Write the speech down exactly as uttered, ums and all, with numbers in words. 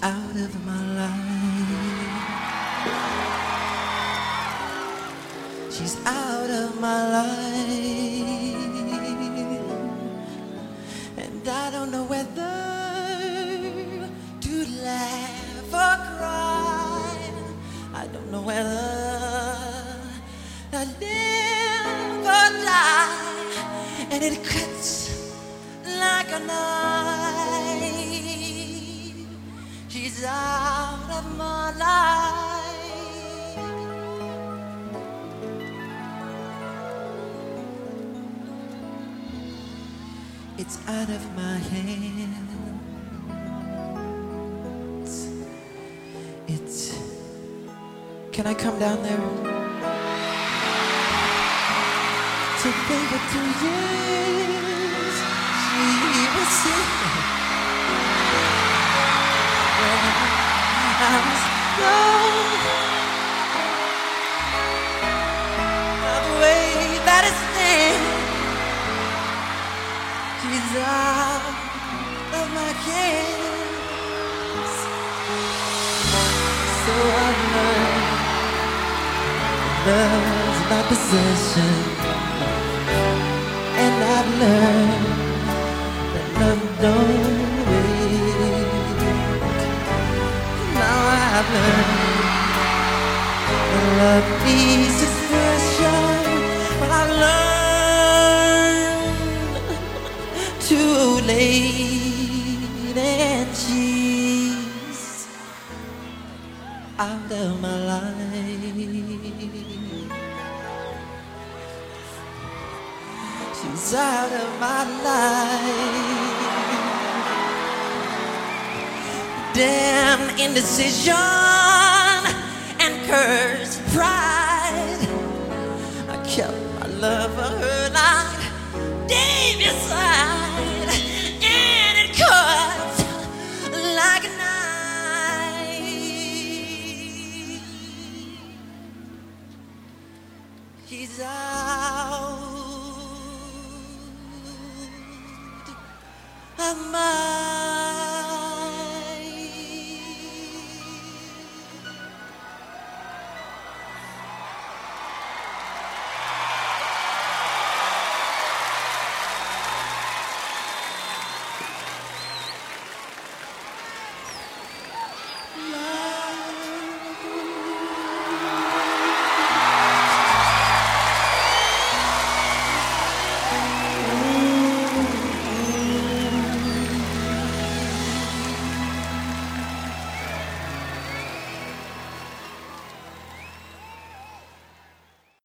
out of my life. She's out of my life. And I don't know whether to laugh or cry. I don't know whether to live or die. And it cuts like a knife. She's out of my life. It's out of my hands. It's... Can I come down there? To think of two years she was sick. I was young. The way that it stands, she's out of my hands. So I've learned love's not possession, and I've learned that love don't wait. Now I've learned that love needs expression, but I've learned too late, and she's out of my life. She's out of my life. Damn indecision and cursed pride. I kept my love for her like David's side, and it cut like a knife. She's out.